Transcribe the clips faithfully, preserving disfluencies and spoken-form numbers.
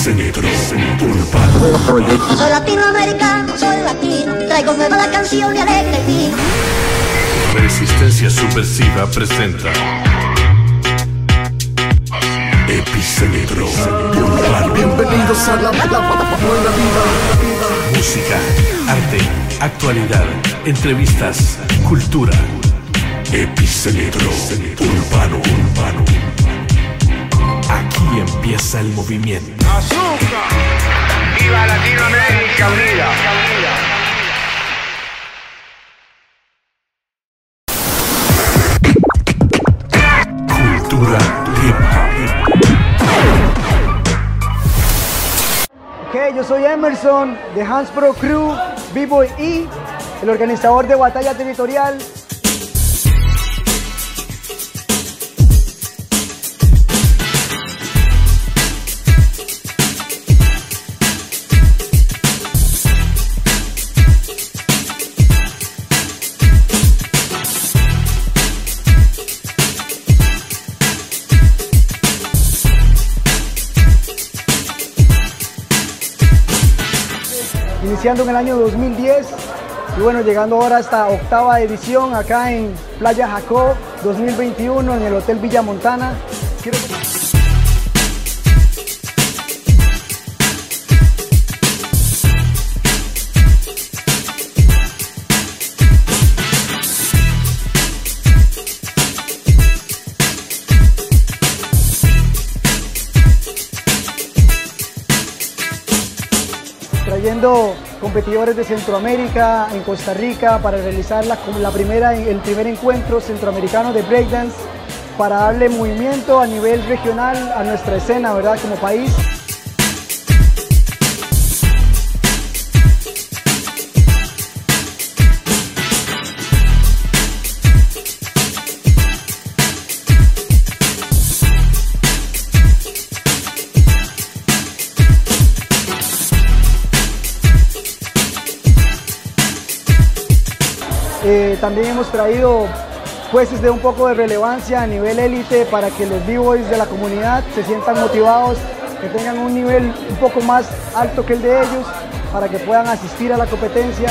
Epicentro Urbano. Soy latinoamericano, soy latino, traigo nueva la canción de alegre y vino. Resistencia Subversiva presenta Epicentro Urbano. Bienvenidos a la, la, la buena vida. Música, arte, actualidad, entrevistas, cultura. Epicentro Urbano, Urbano. Aquí empieza el movimiento. ¡Azúcar! ¡Viva Latinoamérica Unida! Cultura hip hop. Ok, yo soy Emerson de Hans Pro Crew, B-Boy E, el organizador de Batalla Territorial. Iniciando en el año dos mil diez y bueno, llegando ahora a esta octava edición acá en Playa Jacó dos mil veintiuno en el Hotel Villa Montana. Quiero... trayendo competidores de Centroamérica, en Costa Rica, para realizar la, la primera, el primer encuentro centroamericano de breakdance, para darle movimiento a nivel regional a nuestra escena, ¿verdad?, como país. Eh, también hemos traído jueces de un poco de relevancia a nivel élite para que los b-boys de la comunidad se sientan motivados, que tengan un nivel un poco más alto que el de ellos, para que puedan asistir a la competencia.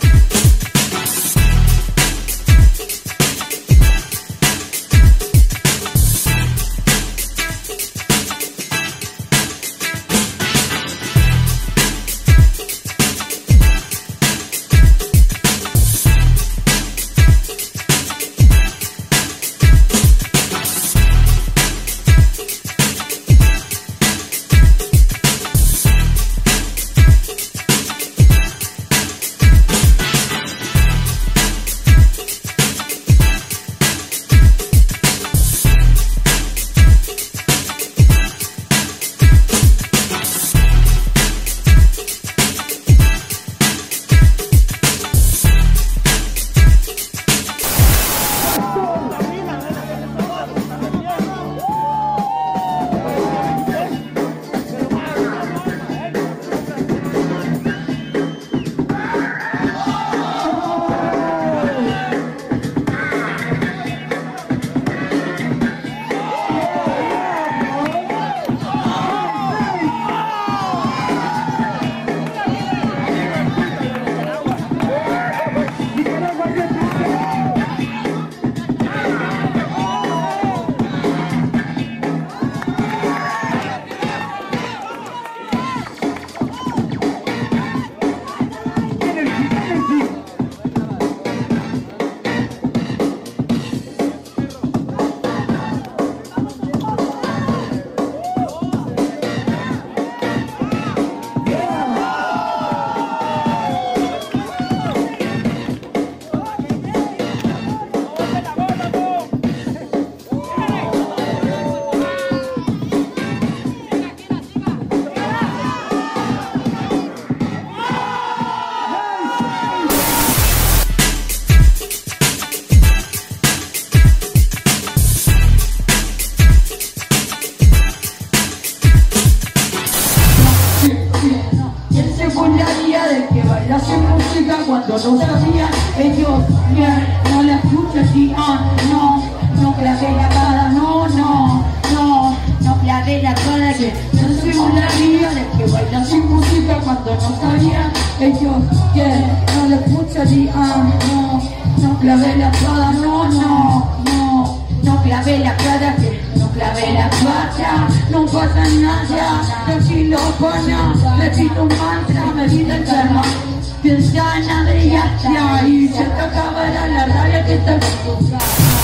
Cuando no sabía, ellos, no la escuchas y ah, no, no clavé la cara, no, no, no, no clavé la cara, que no soy una ría de baila sin música cuando no sabía ellos que no le escucharían, no, no clavé la espada, no, no, no, no clavé la cara, que no clavé la espada, no pasa nada, tranquilo pana, repito un mantra, me vida enferma, piensa en la brillante y se te acabará la rabia que te busca.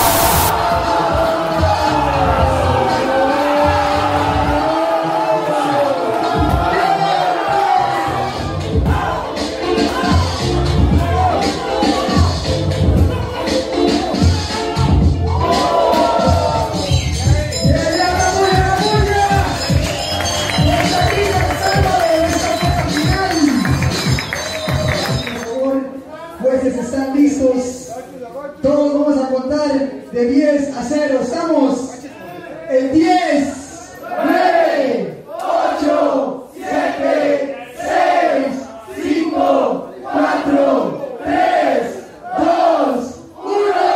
Están listos, todos vamos a contar de diez a cero, estamos en diez, nueve, ocho, siete, seis, cinco, cuatro, tres, dos, uno.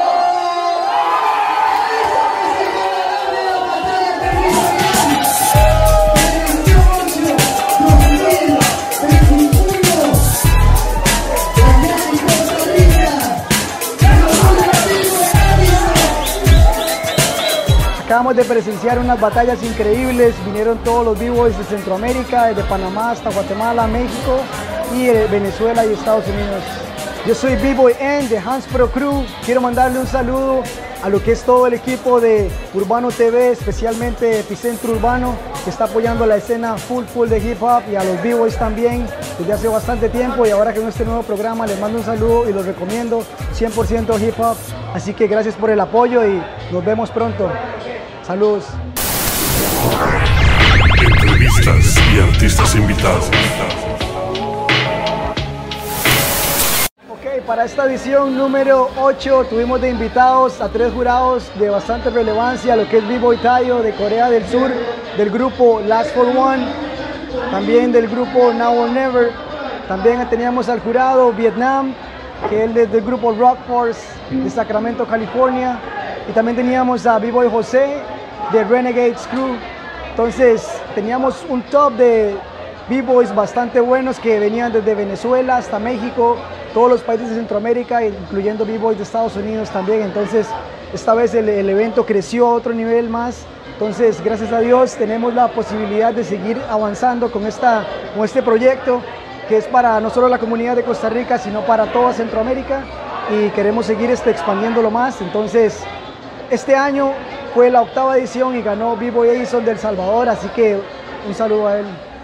Acabamos de presenciar unas batallas increíbles, vinieron todos los b-boys de Centroamérica, desde Panamá hasta Guatemala, México y Venezuela y Estados Unidos. Yo soy B-Boy N de Hans Pro Crew, quiero mandarle un saludo a lo que es todo el equipo de Urbano T V, especialmente Epicentro Urbano, que está apoyando la escena full full de hip hop, y a los b-boys también desde hace bastante tiempo, y ahora que en este nuevo programa les mando un saludo y los recomiendo cien por ciento hip hop, así que gracias por el apoyo y nos vemos pronto. Saludos. Entrevistas y artistas invitados. Ok, para esta edición número ocho tuvimos de invitados a tres jurados de bastante relevancia, lo que es B-Boy Tayo de Corea del Sur, del grupo Last for One, también del grupo Now or Never. También teníamos al jurado Vietnam, que es del grupo Rock Force de Sacramento, California. Y también teníamos a B-Boy José de Renegades Crew. Entonces teníamos un top de B-Boys bastante buenos que venían desde Venezuela hasta México, todos los países de Centroamérica, incluyendo B-Boys de Estados Unidos también. Entonces esta vez el, el evento creció a otro nivel más. Entonces gracias a Dios tenemos la posibilidad de seguir avanzando con, esta, con este proyecto, que es para no solo la comunidad de Costa Rica, sino para toda Centroamérica, y queremos seguir este, expandiéndolo más. Entonces este año fue la octava edición y ganó B-Boy Edison de El Salvador, así que un saludo a él.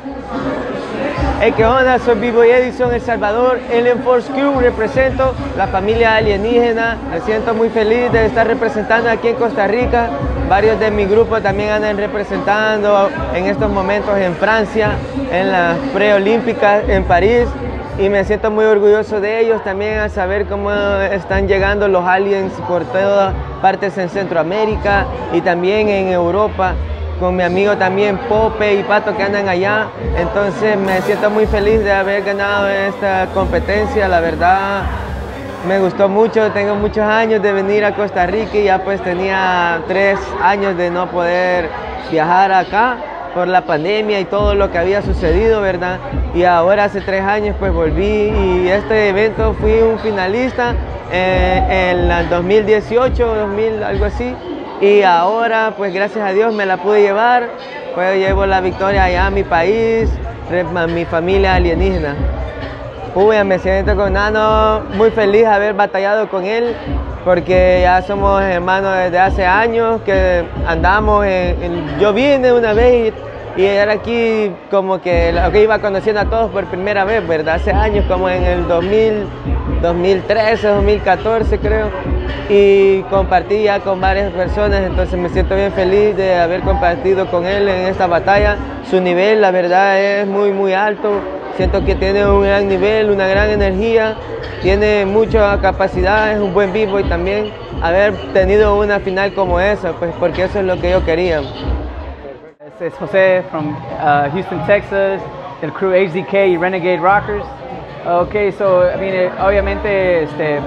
Hey, ¿qué onda? Soy B-Boy Edison, El Salvador, Alien Force Crew, represento la familia alienígena. Me siento muy feliz de estar representando aquí en Costa Rica. Varios de mi grupo también andan representando en estos momentos en Francia, en las preolímpicas en París. Y me siento muy orgulloso de ellos también, al saber cómo están llegando los aliens por todas partes en Centroamérica y también en Europa, con mi amigo también Pope y Pato que andan allá. Entonces me siento muy feliz de haber ganado esta competencia, la verdad me gustó mucho. Tengo muchos años de venir a Costa Rica y ya pues tenía tres años de no poder viajar acá por la pandemia y todo lo que había sucedido, ¿verdad? Y ahora hace tres años pues volví, y este evento fui un finalista eh, en el dos mil dieciocho, dos mil, algo así, y ahora pues gracias a Dios me la pude llevar, pues llevo la victoria allá a mi país, a mi familia alienígena. Uy, me siento con Nano muy feliz de haber batallado con él, porque ya somos hermanos desde hace años que andamos en, en, yo vine una vez y, y era aquí como que, que iba conociendo a todos por primera vez, ¿verdad? Hace años, como en el dos mil, dos mil trece, dos mil catorce creo, y compartí ya con varias personas, entonces me siento bien feliz de haber compartido con él en esta batalla. Su nivel, la verdad, es muy muy alto. Siento que tiene un gran nivel, una gran energía, tiene mucha capacidad, es un buen b-boy también. Haber tenido una final como esa, pues porque eso es lo que yo quería. Este es José from uh, Houston, Texas, del crew H D K y Renegade Rockers. Okay, so I mean, obviamente este,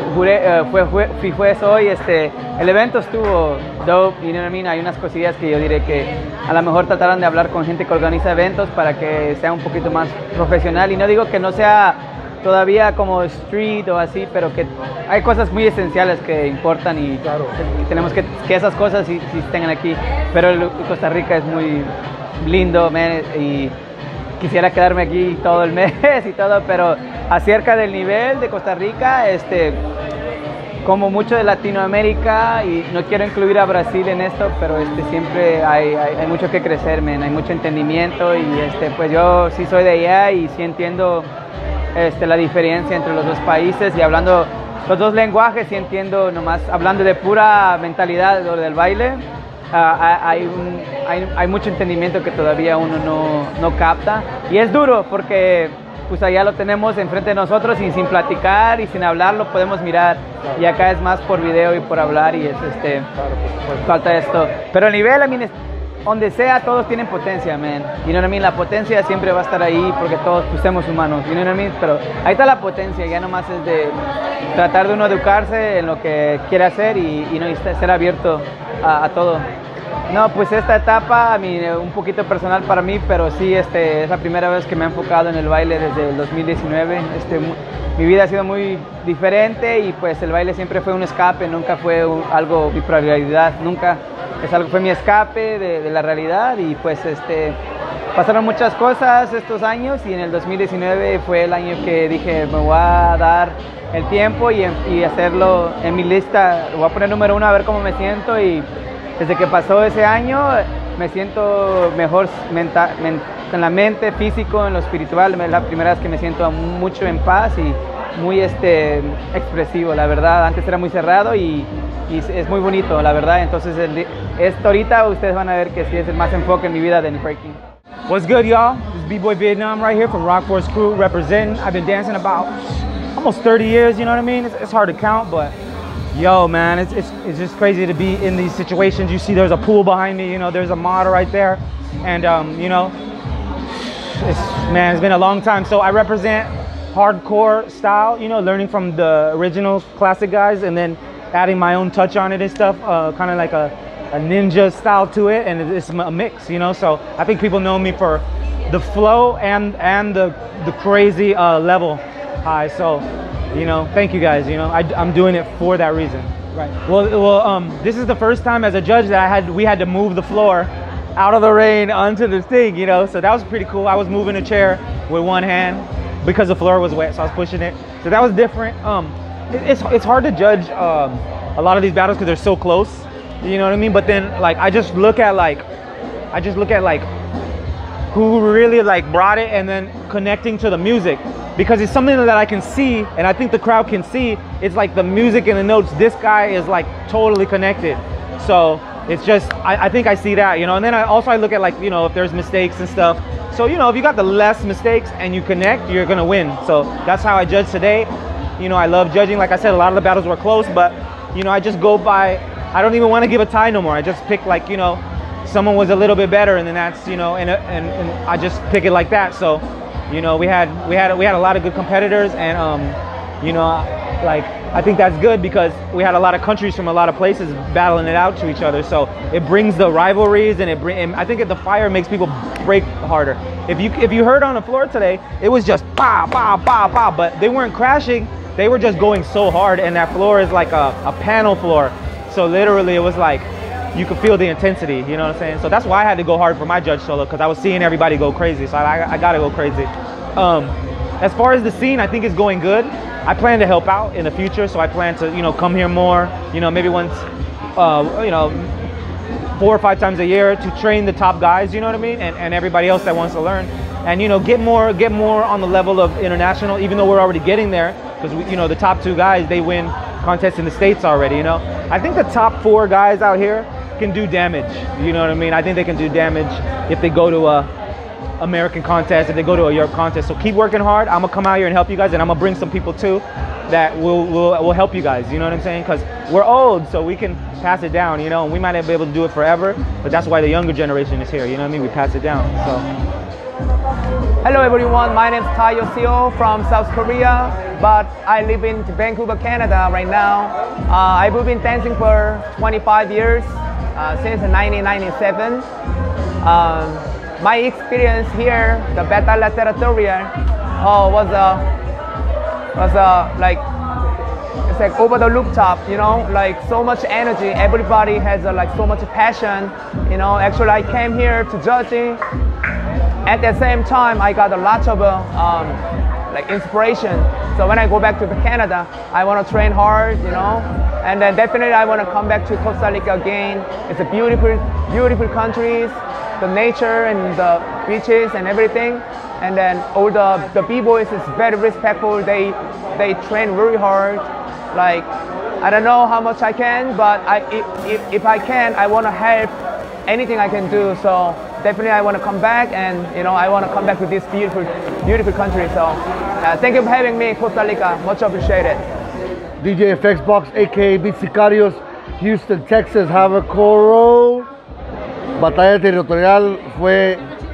juré, uh, fue, fue, fui juez hoy. Este, el evento estuvo dope, you know what I mean? Hay unas cosillas que yo diré que a lo mejor trataran de hablar con gente que organiza eventos para que sea un poquito más profesional. Y no digo que no sea todavía como street o así, pero que hay cosas muy esenciales que importan y, claro, y tenemos que que esas cosas sí, sí estén aquí. Pero el, Costa Rica es muy lindo, man, y quisiera quedarme aquí todo el mes y todo, pero acerca del nivel de Costa Rica, este, como mucho de Latinoamérica, y no quiero incluir a Brasil en esto, pero este, siempre hay, hay, hay mucho que crecer, man, hay mucho entendimiento, y este, pues yo sí soy de allá y sí entiendo este, la diferencia entre los dos países, y hablando los dos lenguajes, sí entiendo, nomás hablando de pura mentalidad o del baile, uh, hay, un, hay, hay mucho entendimiento que todavía uno no, no capta, y es duro porque pues allá lo tenemos enfrente de nosotros y sin platicar y sin hablar lo podemos mirar, claro, y acá es más por video y por hablar, y es este, claro, falta esto, pero el nivel, a mí, donde sea, todos tienen potencia, man. You know what I mean? La potencia siempre va a estar ahí porque todos pues, somos humanos, you know what I mean? Pero ahí está la potencia, ya nomás es de tratar de uno educarse en lo que quiere hacer y, y no y ser abierto a, a todo. No, pues esta etapa, a mí, un poquito personal para mí, pero sí, este, es la primera vez que me he enfocado en el baile desde el dos mil diecinueve. Este, mi vida ha sido muy diferente y pues el baile siempre fue un escape, nunca fue un, algo, mi prioridad, nunca. Es algo, fue mi escape de, de la realidad, y pues este, pasaron muchas cosas estos años, y en el dos mil diecinueve fue el año que dije me voy a dar el tiempo y, y hacerlo en mi lista, lo voy a poner número uno a ver cómo me siento, y desde que pasó ese año me siento mejor mental, men, en la mente, físico, en lo espiritual. Es la primera vez que me siento mucho en paz y muy este, expresivo, la verdad. Antes era muy cerrado y, y es muy bonito, la verdad. Entonces, el, esto ahorita ustedes van a ver que sí es el más enfoque en mi vida de breaking. What's good, y'all? This is B-Boy Vietnam right here from Rock Force Crew representing. I've been dancing about almost thirty years, you know what I mean? It's, it's hard to count, but yo, man, it's, it's, it's just crazy to be in these situations. You see there's a pool behind me, you know, there's a model right there. And, um, you know, it's, man, it's been a long time. So I represent hardcore style, you know, learning from the original classic guys and then adding my own touch on it and stuff, uh, kind of like a, a ninja style to it, and it's a mix, you know. So I think people know me for the flow and and the the crazy uh, level high. So, you know, thank you guys. You know, I, I'm doing it for that reason. Right. Well, well, um, this is the first time as a judge that I had we had to move the floor out of the rain onto the thing, you know. So that was pretty cool. I was moving a chair with one hand because the floor was wet, so I was pushing it. So that was different. Um, it, it's it's hard to judge um, a lot of these battles because they're so close. You know what I mean? But then, like, I just look at like, I just look at like who really like brought it, and then connecting to the music, because it's something that I can see, and I think the crowd can see. It's like the music and the notes. This guy is like totally connected. So it's just, I, I think I see that, you know. And then I also I look at like, you know, if there's mistakes and stuff. So, you know, if you got the less mistakes and you connect, you're gonna win. So that's how I judge today. You know, I love judging. Like I said, a lot of the battles were close, but you know, I just go by. I don't even want to give a tie no more. I just pick like, you know, someone was a little bit better, and then that's, you know, and and, and I just pick it like that. So, you know, we had we had we had a lot of good competitors, and um, you know, like I think that's good because we had a lot of countries from a lot of places battling it out to each other. So it brings the rivalries, and it bring. And I think the fire makes people break harder. If you if you heard on the floor today, it was just pa pa pa pa, but they weren't crashing. They were just going so hard, and that floor is like a, a panel floor. So literally it was like, you could feel the intensity, you know what I'm saying? So that's why I had to go hard for my judge solo, because I was seeing everybody go crazy. So I, I gotta go crazy. Um, as far as the scene, I think it's going good. I plan to help out in the future. So I plan to, you know, come here more, you know, maybe once, uh, you know, four or five times a year to train the top guys, you know what I mean? And, and everybody else that wants to learn. And, you know, get more, get more on the level of international, even though we're already getting there. Because, you know, the top two guys, they win contests in the States already, you know? I think the top four guys out here can do damage, you know what I mean? I think they can do damage if they go to a American contest, if they go to a Europe contest. So keep working hard. I'm gonna come out here and help you guys, and I'm gonna bring some people too that will will, will help you guys, you know what I'm saying? Because we're old, so we can pass it down, you know? And we might not be able to do it forever, but that's why the younger generation is here, you know what I mean? We pass it down, so. Hello everyone, my name is Tayo Seo from South Korea, but I live in Vancouver, Canada right now. Uh, I've been dancing for twenty-five years, uh, since nineteen ninety-seven. Um, my experience here, the Batalla Territorial, uh, was a was a like it's like over the rooftop, you know, like so much energy. Everybody has uh, like so much passion, you know. Actually, I came here to Jersey. At the same time, I got a lot of uh, um, like inspiration. So when I go back to Canada, I want to train hard, you know, and then definitely I want to come back to Costa Rica again. It's a beautiful, beautiful countries, the nature and the beaches and everything. And then all the the b-boys is very respectful. They they train very hard. Like I don't know how much I can, but I if if, if I can, I want to help anything I can do. So definitely I want to come back, and you know I want to come back to this beautiful, beautiful country. So uh, thank you for having me, Costa Rica. Much appreciated. D J F X Box, aka Beat Sicarios, Houston, Texas, have a coro. Batalla Territorial fue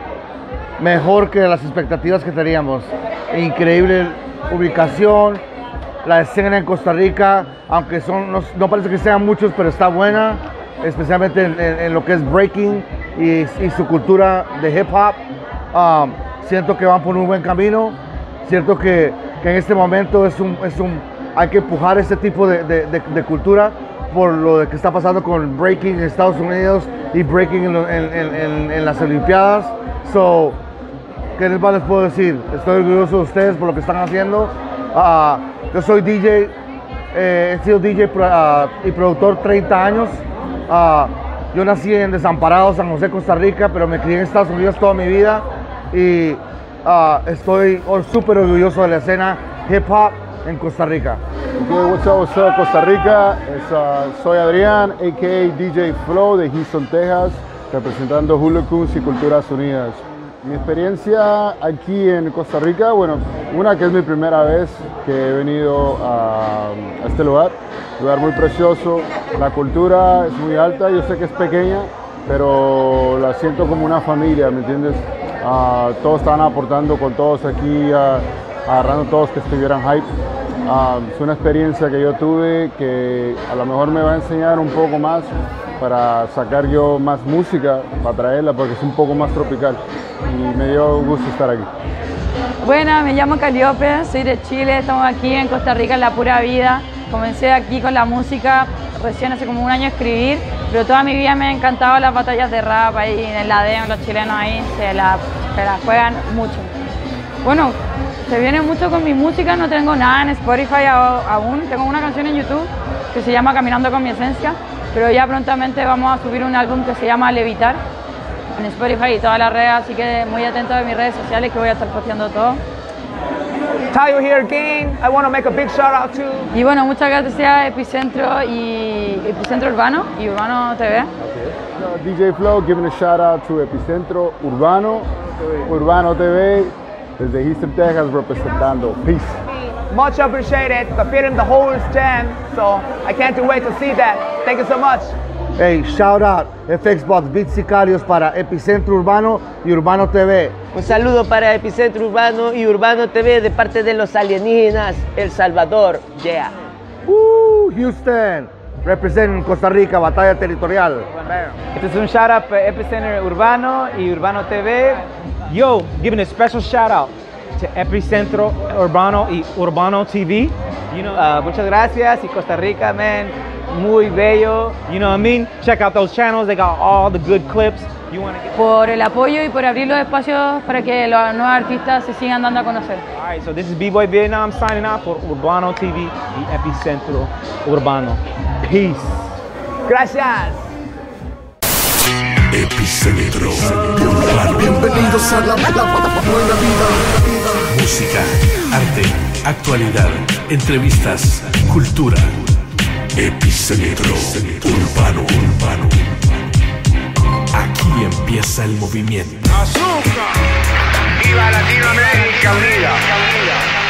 mejor que las expectativas que teníamos. Increíble ubicación, la escena en Costa Rica, aunque son no, no parece que sean muchos, pero está buena, especialmente en, en, en lo que es breaking y, y su cultura de hip hop. Um, siento que van por un buen camino. Siento que, que en este momento es un, es un, hay que empujar este tipo de, de, de, de cultura por lo de que está pasando con breaking en Estados Unidos y breaking en, en, en, en las Olimpiadas. So, ¿qué más les puedo decir? Estoy orgulloso de ustedes por lo que están haciendo. Uh, yo soy D J, eh, he sido D J uh, y productor treinta años. Uh, yo nací en Desamparado, San José, Costa Rica, pero me crié en Estados Unidos toda mi vida y uh, estoy súper orgulloso de la escena hip hop en Costa Rica. Okay, what's up, what's up, Costa Rica? Es, uh, soy Adrián, a k a. D J Flow de Houston, Texas, representando Hula Coons y Culturas Unidas. Mi experiencia aquí en Costa Rica, bueno, una que es mi primera vez que he venido a, a este lugar, lugar muy precioso, la cultura es muy alta, yo sé que es pequeña, pero la siento como una familia, ¿me entiendes? Uh, todos estaban aportando con todos aquí, uh, agarrando todos que estuvieran hype. Uh, es una experiencia que yo tuve que a lo mejor me va a enseñar un poco más para sacar yo más música, para traerla, porque es un poco más tropical y me dio gusto estar aquí. Bueno, me llamo Caliope, soy de Chile, estamos aquí en Costa Rica en la pura vida. Comencé aquí con la música recién hace como un año a escribir, pero toda mi vida me han encantado las batallas de rap ahí en el ladeo, los chilenos ahí se la, se la juegan mucho. Bueno, se viene mucho con mi música, no tengo nada en Spotify aún, tengo una canción en YouTube que se llama Caminando con mi esencia, pero ya prontamente vamos a subir un álbum que se llama Levitar en Spotify y todas las redes, así que muy atento de mis redes sociales que voy a estar posteando todo. Tayo here again. I want to make a big shout out to. Y bueno, muchas gracias a Epicentro y Epicentro Urbano y Urbano T V. Okay. D J Flow giving a shout out to Epicentro Urbano, Urbano T V, desde Houston, Texas, representando. Peace. Much appreciated. The feeling, the whole jam. So I can't wait to see that. Thank you so much. Hey, shout out F X Box, Beat Sicarios para Epicentro Urbano y Urbano T V. Un saludo para Epicentro Urbano y Urbano T V de parte de los alienígenas El Salvador. Yeah. Uh, Houston, representing Costa Rica, Batalla Territorial. Este es un shout out para Epicenter Urbano y Urbano T V. Yo, giving a special shout out to Epicentro Urbano y Urbano T V. You know, uh, muchas gracias y Costa Rica, man, muy bello. You know what I mean? Check out those channels, they got all the good clips. You wanna get... Por el apoyo y por abrir los espacios para que los nuevos artistas se sigan dando a conocer. All right, so this is B-Boy Vietnam signing out for Urbano T V y Epicentro Urbano. Peace. Gracias. Epicentro Urbano. Bienvenidos a la, la buena vida. Música, arte, actualidad, entrevistas, cultura. Epicentro Urbano, Urbano. Aquí empieza el movimiento. ¡Azúcar! ¡Viva Latinoamérica Unida!